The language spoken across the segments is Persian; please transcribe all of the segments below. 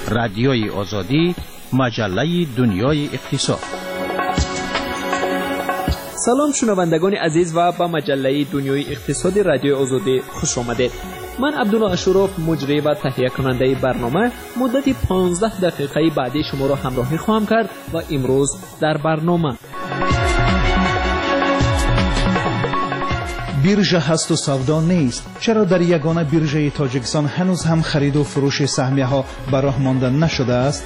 رادیوی آزادی، مجله دنیای اقتصاد. سلام شنوندگان عزیز و به مجله دنیای اقتصادی رادیوی آزادی خوش آمدید. من عبدالله اشرف، مجری و تهیه کننده برنامه، مدت 15 دقیقه بعدی شما را همراهی خواهم کرد و امروز در برنامه بیرژه هست و سودا نیست. چرا در یگانه بیرژه تاجیکستان هنوز هم خرید و فروش سهمیه ها به راه مانده نشده است؟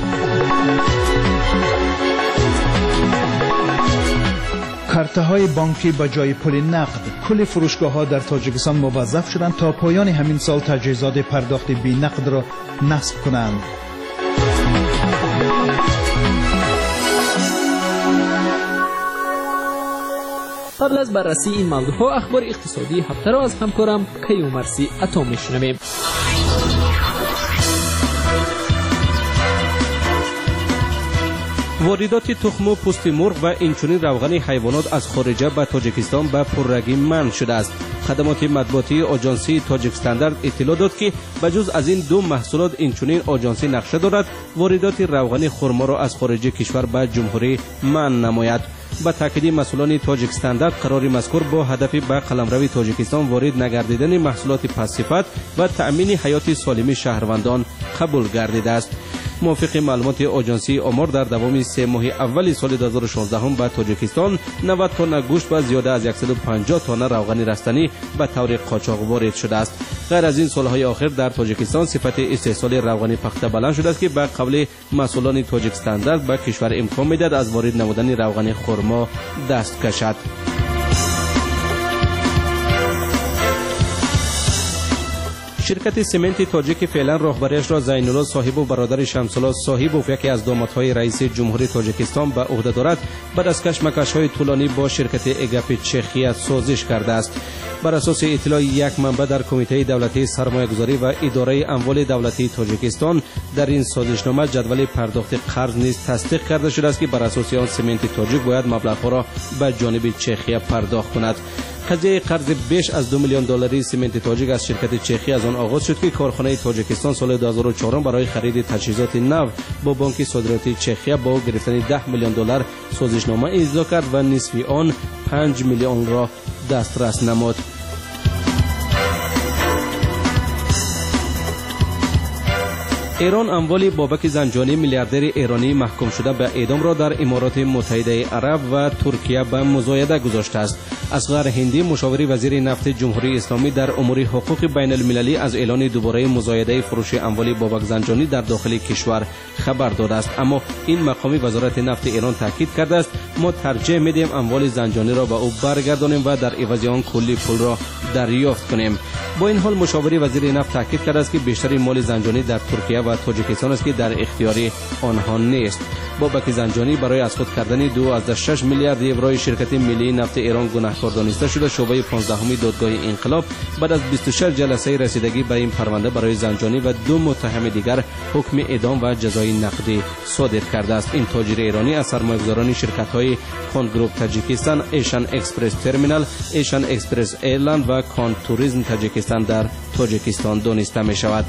کارت های بانکی به جای پول نقد. کل فروشگاه ها در تاجیکستان موظف شدند تا پایان همین سال تجهیزات پرداخت بی نقد را نصب کنند. قبل از بررسی این موضوعها اخبار اقتصادی هفته را از همکارم کیومرثی عطا میشنویم. واردات تخم و پوست مرغ و اینچنین روغن حیوانات از خارجه به تاجیکستان به پررگی منع شده است. خدمات مطبوعاتی آژانسی تاجیک استاندارد اطلاع داد که بجز از این دو محصولات اینچنین آژانسی نقشه دارد واردات روغن خرما را از خارج کشور به جمهوری منع نماید. با تاکید مسئولان تاجیک استاندارد قرار مذکور با هدف به قلمرو تاجیکستان وارد نگردیدن محصولات پس‌صفت و تأمین حیات سالم شهروندان قبول گردیده است. موافق معلومات آژانسی آمار در دوام 3 ماه اول سال 2016 به تاجیکستان 90 تن گوشت و زیاده از 150 تن روغن رستنی به طور قاچاق وارد شده است. غیر از این سالهای آخر در تاجیکستان صفت استحصال روغن پخته بلند شده است که به قول مسئولان تاجیک استاندارد به کشور امکان میدهد از وارد نمودن روغن خرما دست کشد. شرکت سمنت تاجیک فعلا راهبریش را زینالله صاحب و برادر شمس‌الله صاحب و یکی از دامادهای رئیس جمهوری تاجیکستان به عهده دارد بعد از کشمکش‌های طولانی با شرکت اگپ چخیا سازش کرده است. بر اساس اطلاع یک منبع در کمیته دولتی سرمایه‌گذاری و اداره اموال دولتی تاجیکستان در این سازشنامه جدول پرداخت قرض نیز تصدیق کرده شده است که بر اساس آن سمنت تاجیک باید مبلغ‌ها را به جانب چخیا پرداخت کند. قضیه قرض بیش از 2 میلیون دلاری سمنت تاجیک از شرکت چخی از آن آغاز شد که کارخانه تاجیکستان سال 2004 برای خرید تجهیزات نو با بانک صادراتی چخیا با گرفتن 10 میلیون دلار سازشنامه امضا کرد و نصف آن 5 میلیون را دسترس نمود. ایران اموال بابک زنجانی میلیاردر ایرانی محکوم شده به اعدام را در امارات متحده عرب و ترکیه به مزایده گذاشته است. اصغر هندی مشاور وزیر نفت جمهوری اسلامی در امور حقوق بین المللی از اعلان دوباره مزایده فروش اموال بابک زنجانی در داخل کشور خبر داده است، اما این مقام وزارت نفت ایران تاکید کرده است ما ترجیح میدیم اموال زنجانی را به او برگردانیم و در عوض آن کلی پول را دریافت کنیم. با این حال مشاور وزیر نفت تاکید کرده است که بیشتر مال زنجانی در ترکیه و تاجیکستان است که در اختیار آنها نیست. بابک زنجانی برای از خود کردن 2.6 میلیارد یورو شرکت ملی نفت ایران گناهکار دانسته شده. شعبه 15 دادگاه انقلاب بعد از 26 جلسه رسیدگی به این پرونده برای زنجانی و 2 متهم دیگر حکم اعدام و جزای نقدی صادر کرده است. این تاجر ایرانی از سرمایه‌گذاران شرکت‌های خان گروپ تاجیکستان، ایشان اکسپرس ترمینال، ایشان اکسپرس ایرلند و کان توریسم تاجیکستان در تاجیکستان دانسته می شود.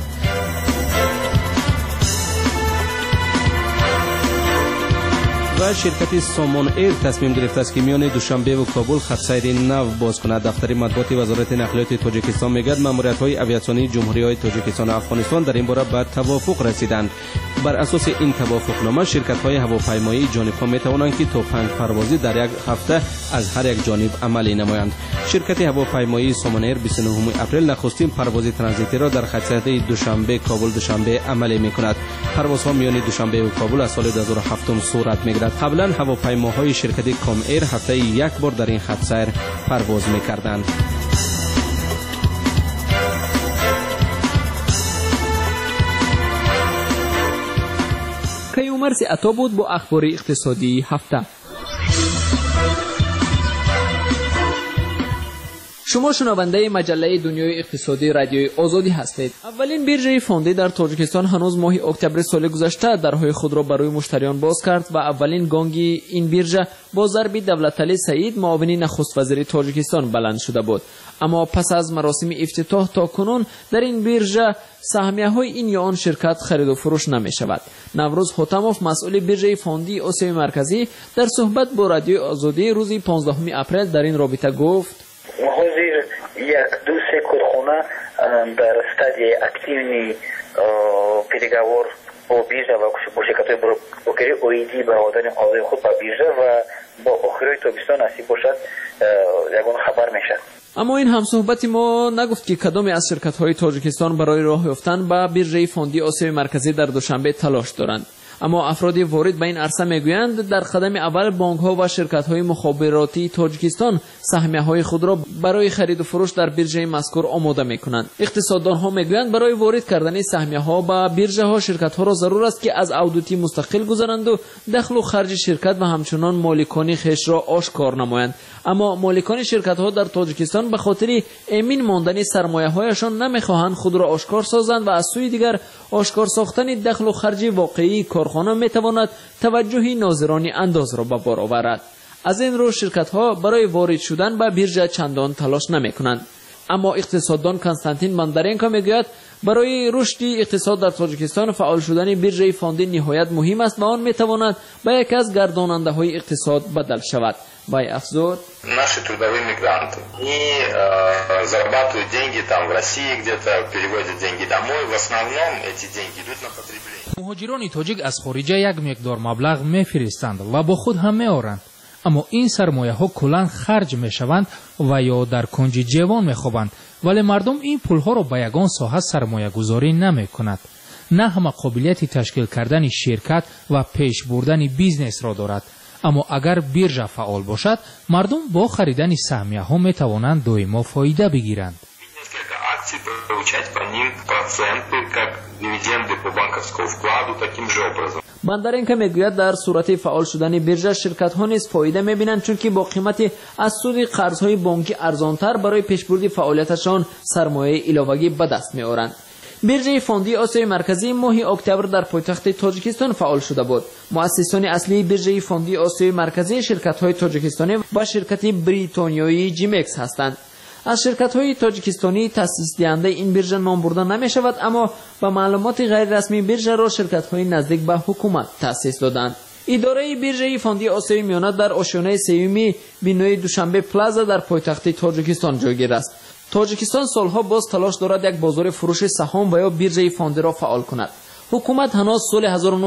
و شرکت سامان ایر تصمیم گرفته است که میان دوشنبه و کابل خط سیر نو باز کند. دفتر مطبوعات وزارت نقلیات تاجیکستان میگوید ماموریت‌های آویاسیونی جمهوری‌های تاجیکستان و افغانستان در این باره به توافق رسیدند. بر اساس این توافقنامه شرکت‌های هواپیمایی جانب‌ها می‌توانند که تا 5 پروازی در یک هفته از هر یک جانب عملی نمایند. شرکت هواپیمایی سامان ایر 29 اپریل نخستین پرواز ترانزیتی را در خط سیر دوشنبه کابل دوشنبه عملی می‌کند. پروازها میان دوشنبه و کابل از سال 2007 صورت می‌گیرد. قبلا هواپیماهای شرکت کام ایر هفته یک بار در این خط سیر پرواز می‌کردند. کیومرثی عطا بود با اخبار اقتصادی هفته. شما شنونده مجله دنیای اقتصادی رادیوی آزادی هستید. اولین بیرژه فوندی در تاجیکستان هنوز ماه اکتبر سال گذشته درهای خود را برای مشتریان باز کرد و اولین گانگی این بیرژه با ضرب دولتعلی سعید معاون نخست وزیر تاجیکستان بلند شده بود. اما پس از مراسم افتتاح تا کنون در این بیرژه سهمیه‌های این یا آن شرکت خرید و فروش نمی شود. نوروز حاتموف مسئول بیرژه فوندی آسیای مرکزی در صحبت با رادیوی آزادی روز 15 اپریل در این رابطه گفت: حاضر یک دو سه کارخانه در стадии активní переговор با بیرژه و با شرکت‌های بروکری اویدی به آوردن اعضای خود به بیرژه و با آخرای تابستان نصیب باشد یگان خبر میشه. اما این همصحبت ما نگفت که کدام از شرکت‌های تاجیکستان برای راه یافتن به بیرژه فوندی آسیای مرکزی در دوشنبه تلاش دارند. اما افرادی وارد به این عرصه میگویند در قدم اول بانک‌ها و شرکت‌های مخابراتی تاجیکستان سهمیه‌های خود را برای خرید و فروش در بیرژه مذکور آماده می‌کنند. اقتصاددان‌ها میگویند برای وارد کردن سهمیه‌ها به بیرژه‌ها شرکت‌ها را ضرور است که از اودیتی مستقل گذرند و دخل و خرج شرکت و همچنان مالکانی خیش را آشکار نمایند. اما مالکان شرکت‌ها در تاجیکستان به خاطر امین ماندن سرمایه‌هایشان نمی‌خواهند خود را آشکار سازند و از سوی دیگر آشکار ساختن دخل و خرج واقعی کارخانه می‌تواند توجه ناظران انداز را به بار آورد. از این رو شرکت‌ها برای وارد شدن به بیرژه چندان تلاش نمی‌کنند. اما اقتصاددان کنستانتین بندرینکا میگوید برای رشد اقتصاد در تاجیکستان فعال شدن بیرژه فوندی نهایت مهم است و آن می‌تواند به یکی از گرداننده‌های اقتصاد بدل شود. Вай افزود: Наши трудовые мигранты и зарабатывают деньги там в России, где-то переводят деньги домой. В основном эти деньги идут на потребление. مهاجران تاجیک از خارج یک مقدار مبلغ میفرستند و با خود هم میآورند. اما این سرمایه ها کلان خرج میشوند و یا در کنج جوان میخوابند، ولی مردم این پول ها را به یگان ساحه سرمایه گذاری نمی کند. نه همه قابلیت تشکیل کردن شرکت و پیش بردن بیزنس را دارد. اما اگر بیرژه فعال باشد مردم با خریدن سهمیه ها می توانند دائما فایده بگیرند. بندرینکا میگوید در صورت فعال شدن بیرژه شرکت ها نیز فایده میبینند، چون که با قیمت از سود قرضهای بانکی ارزانتر برای پیشبرد فعالیتشان سرمایه علاوه‌ای به دست میآورند. بیرژه فوندی آسیای مرکزی ماه اکتبر در پایتخت تاجیکستان فعال شده بود. مؤسسان اصلی بیرژه فوندی آسیای مرکزی شرکت‌های تاجیکستانی و شرکت بریتانیایی جیمکس هستند. از شرکت‌های تاجیکستانی تأسیس دهنده این بیرژه نام برده نمی شود، اما با معلومات غیر رسمی بیرژه را شرکت‌های نزدیک به حکومت تأسیس دادند. اداره بیرژه فوندی آسیای میانه در آشیانه سوم بینای دوشنبه پلازا در پایتخت تاجیکستان جایگیر است. تاجیکستان سالها باز تلاش دارد یک بازار فروش سهام و یا بیرژه فوندی را فعال کند. حکومت هنوز سال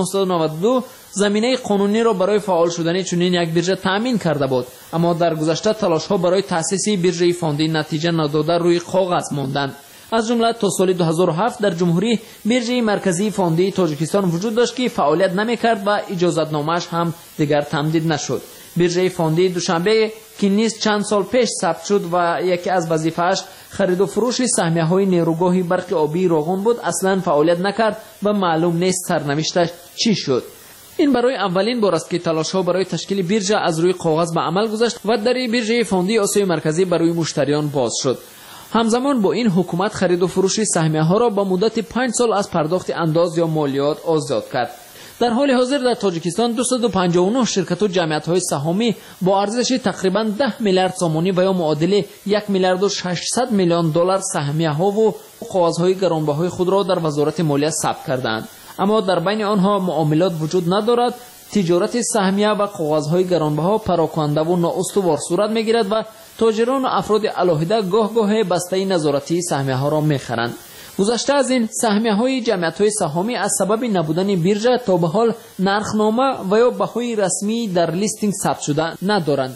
1992 زمینه قانونی را برای فعال شدن چنین یک بیرژه تامین کرده بود، اما در گذشته تلاش‌ها برای تأسیس بیرژه فوندی نتیجه نداده روی کاغذ ماندند. از جمله تا سال 2007 در جمهوری بیرژه مرکزی فوندی تاجیکستان وجود داشت که فعالیت نمی‌کرد و اجازتنامه‌اش هم دیگر تمدید نشد. بیرژه فوندی دوشنبه که نیز چند سال پیش ثبت شد و یکی از وظیفه‌اش خرید و فروش سهمیه‌های نیروگاه برق آبی راغون بود، اصلاً فعالیت نکرد و معلوم نیست سرنوشتش چی شد. این برای اولین بار است که تلاش‌ها برای تشکیل بیرژه از روی کاغذ به عمل گذشت و در بیرژه فوندی آسیای مرکزی برای مشتریان باز شد. همزمان با این حکومت خرید و فروش سهمیه‌ها را با مدت 5 سال از پرداخت انداز یا مالیات آزاد کرد. در حال حاضر در تاجیکستان 259 شرکت و جمعیت‌های سهامی با ارزش تقریباً 10 میلیارد سامانی و یا معادل 1 میلیارد و 600 میلیون دلار سهمیه‌ها و کاغذهای گرانبهای خود را در وزارت مالیه ثبت کردند. اما در بین آنها معاملات وجود ندارد. تجارت سهمیه و کاغذهای گرانبها پراکنده و نااستوار صورت می‌گیرد و تاجران و افراد علاهده گاه بسته نظارتی سهمیه‌ها را می‌خرند. گذشته از این سهمیه‌های جمعیت‌های سهامی از سبب نبودن بیرژه تا به حال نرخنامه و یا بهای رسمی در لیستینگ ثبت شده ندارند.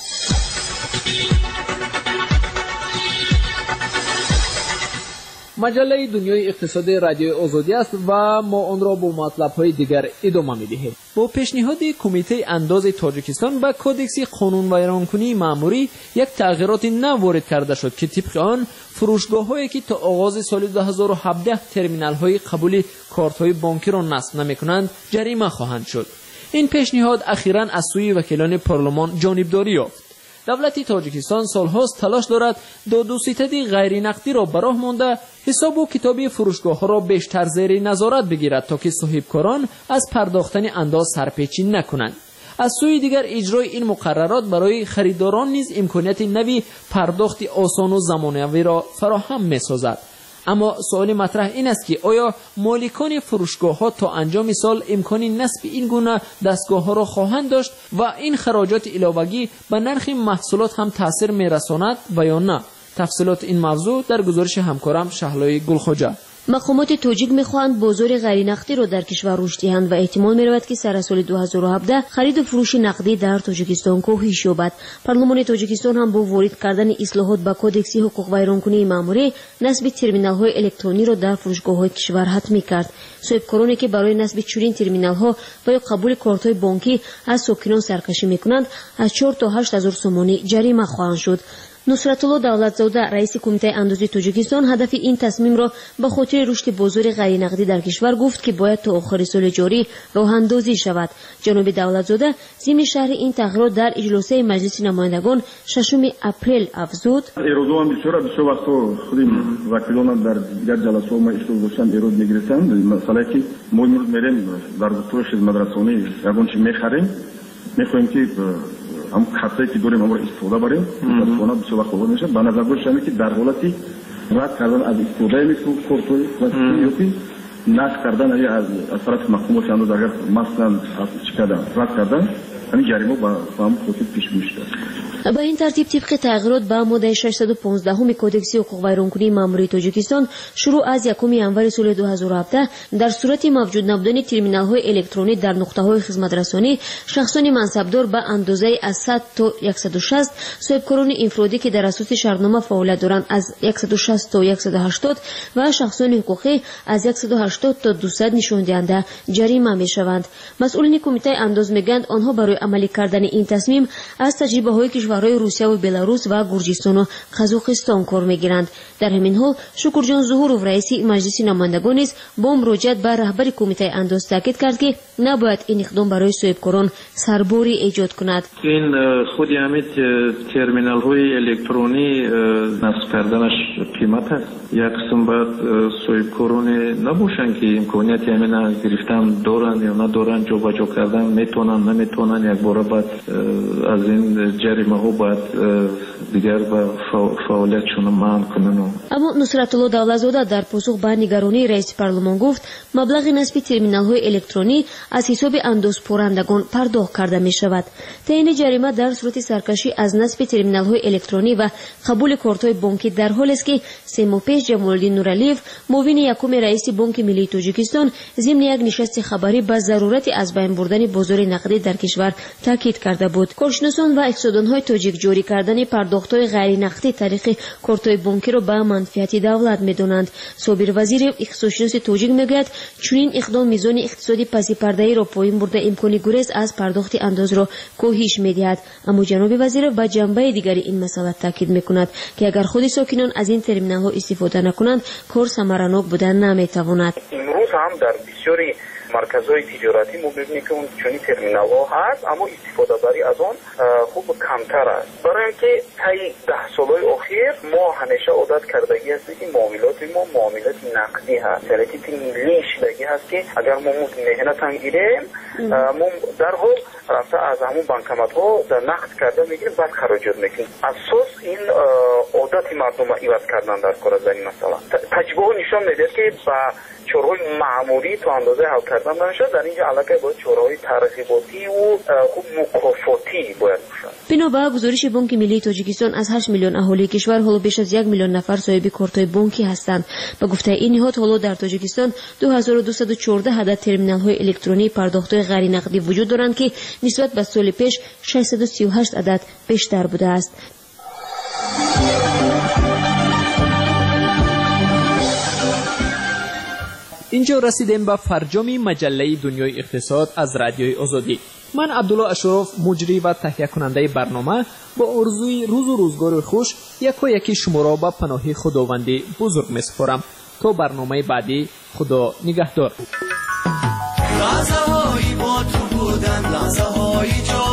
مجله دنیای اقتصادی رادیو آزادی است و ما آن را با مطلب‌های دیگر ادامه می‌دهیم. با پیشنهاد کمیته انداز تاجیکستان به کدکس قانون ویرانکنی مأموری یک تغییرات نو وارد کرده شد که طبق آن فروشگاه‌هایی که تا آغاز سال 2017 ترمینال‌های قبول کارت‌های بانکی را نصب نمی‌کنند جریمه خواهند شد. این پیشنهاد اخیراً از سوی وکیلان پارلمان جانبداری یافت. دولت تاجیکستان سالهاست تلاش دارد دادوستدی غیر نقدی را به راه مانده حساب و کتابی فروشگاه ها را بیشتر زیر نظارت بگیرد تا که صاحبکاران از پرداختن انداز سرپیچی نکنند. از سوی دیگر اجرای این مقررات برای خریداران نیز امکانیت نوی پرداخت آسان و زمانه‌ای را فراهم می‌سازد. اما سوال مطرح این است که آیا مالکان فروشگاه ها تا انجام سال امکان نصب این گونه دستگاه ها را خواهند داشت و این خراجات علاوه‌ای به نرخ محصولات هم تاثیر می‌رساند و یا نه؟ تفصیلات این موضوع در گزارش همکارم شهلای گلخوجه. مقامات تاجیک می‌خواهند بازار غیر نقدی را در کشور رشد دهند و احتمال می‌رود که سر سال 2017 خرید و فروش نقدی در تاجیکستان کاهش یابد. پارلمان تاجیکستان هم با وارد کردن اصلاحات به کدکس حقوق ویرانکنی ماموری نصب ترمینال‌های الکترونی را در فروشگاه‌های کشور حتمی کرد. صاحبکارانی که برای نصب چنین ترمینال‌ها و یا قبول کارت‌های بانکی از ساکنان سرکشی می‌کنند از 4 تا 8000 سومانی جریمه خواهند شد. نصرتالله دولتزاده رئیس کمیته اندازی تاجیکستان هدف این تصمیم را به خاطر رشد بازار غیر نقدی در کشور گفت که باید تا آخر سال جاری راه اندازی شود. جناب دولتزاده ضمن شرح این تغییرات در اجلاس مجلس نمایندگان 6 اپریل افزود: امروز هم بسیار وقتا خودیم وکیلان در دیگر جلسات ما اشتراک داشتن ایراد میگرفتند. مثلا که ما امروز میریم در دستور خدمت رسانی یگان چیز میخریم، میخوایم که هم خطایی که داریم امروز استفاده بریم متاسفانه بسیار وقت خورد میشه. به نظر گذاشته که در حالتی رد کردن از استفاده میتو کورتوی واسطی نقد کردن از طرف محکوم شدن اگر مثلا چیکار رد کردن همین جریمه با هم خودت پیش میشه. به این ترتیب طبق تغییرات به ماده 615 کدکس حقوق ویرانکنی ماموری تاجیکستان شروع از 1 ینور سال 2017 در صورت موجود نبودن ترمینال‌های الکترونی در نقطه‌های خدمت رسانی شخصان منصبدار به اندازه از 100 تا 160 صاحبکاران انفرادی که در اساس شرطنامه فعالیت دارند از 160 تا 180 و شخصان حقوقی از 180 تا 200 نشان دهنده جریمه می‌شوند. مسئولین کمیته انداز میگویند آنها برای عملی کردن این تصمیم از تجربه‌های کشورهای روسیه و بلاروس و گرجستان و قزاقستان کار میگیرند. در همین حال شکرجان ظهورov رئیس مجلس نمایندگان نیز با مراجعت به رهبر کمیته انداز تاکید کرد که نباید این اقدام برای صاحبکاران سرباری ایجاد کند. این خود همین ترمینال های الکترونی نصب کردنش قیمت است. یک قسم باید صاحبکاران نباشن که امکانیت همین گرفتن دارن یا ندارن، جابجا کردن میتونن نمیتونن، یک بار بعد از این جریمه ها باید دیگر به فعالیتشون منع کنن. اما نصرتالله دولتزاده در پاسخ به نگرانی رئیس پارلمان گفت مبلغ نصب ترمینال های الکترونی از حساب اندازپرندگان پرداخت کرده می شود. تعیین جریمه در صورت سرکشی از نصب ترمینال های الکترونی و قبول کارت های بانکی در حالی است که 3 ماه پیش جمال‌الدین نورالیف معاون یکم رئیس بانک ملی تاجیکستان ضمن یک نشست خبری به ضرورت از بین بردن بازار نقدی در کشور تاکید کرده بود. کارشناسان و اقتصاددان‌های تاجیک جاری کردن پرداخت‌های غیر نقدی طریق کارت‌های بانکی را به منفعت دولت می‌دانند. صابر وزیر اقتصادشناس تاجیک میگوید چنین اقدام میزان اقتصادی پس پرده‌ای را پایین برده امکان گریز از پرداخت انداز را کاهش می‌دهد. اما جناب وزیر به جنبه دیگری این مسئله تاکید می‌کند که اگر خود ساکنان از این ترمینال‌ها استفاده نکنند کار ثمرناک بودن نمی‌تواند. امروز هم در بسیاری مرکزهای تجارتی ما می‌بینیم که اون چنین ترمینال‌ها هست اما استفاده بری از آن خوب کمتر است. برای اینکه طی 10 سال‌های اخیر ما همیشه عادت کردگی است که معاملات ما معاملات نقدی هست. یعنی که ملی شدگی هست که اگر ما مهنت انگیریم ما در حال رفته از همون بانکمات‌ها در نقد کرده میگیریم بعد خراجات میکنیم. اساس این عادت مردم عوض کردن در کار از این مسئله. تجربه نشان میده که با چورهای معمولی تو اندازه حل کردن نشد. در اینجا علاقه باید چورهای ترغیباتی و خوب مکافاتی باید باشد. بنا به گزارش بانک ملی تاجیکستان از 8 میلیون اهالی کشور حالا بیش از 1 میلیون نفر صاحب کارت‌های بانکی هستند. به گفته این نهاد حالا در تاجیکستان 2214 عدد ترمینال‌های الکترونی پرداخت‌های غیر نقدی وجود دارند که نسبت به سال پیش 638 عدد بیشتر بوده است. اینجا رسیدیم به فرجام مجله دنیای اقتصاد از رادیوی آزادی. من عبدالله اشرف مجری و تهیه کننده برنامه با آرزوی روز و روزگار خوش یکی شما را به پناه خداوندی بزرگ می‌سپارم. تا برنامه بعدی خدا نگهدار. لحظه‌هایی با تو بودن، لحظه‌هایی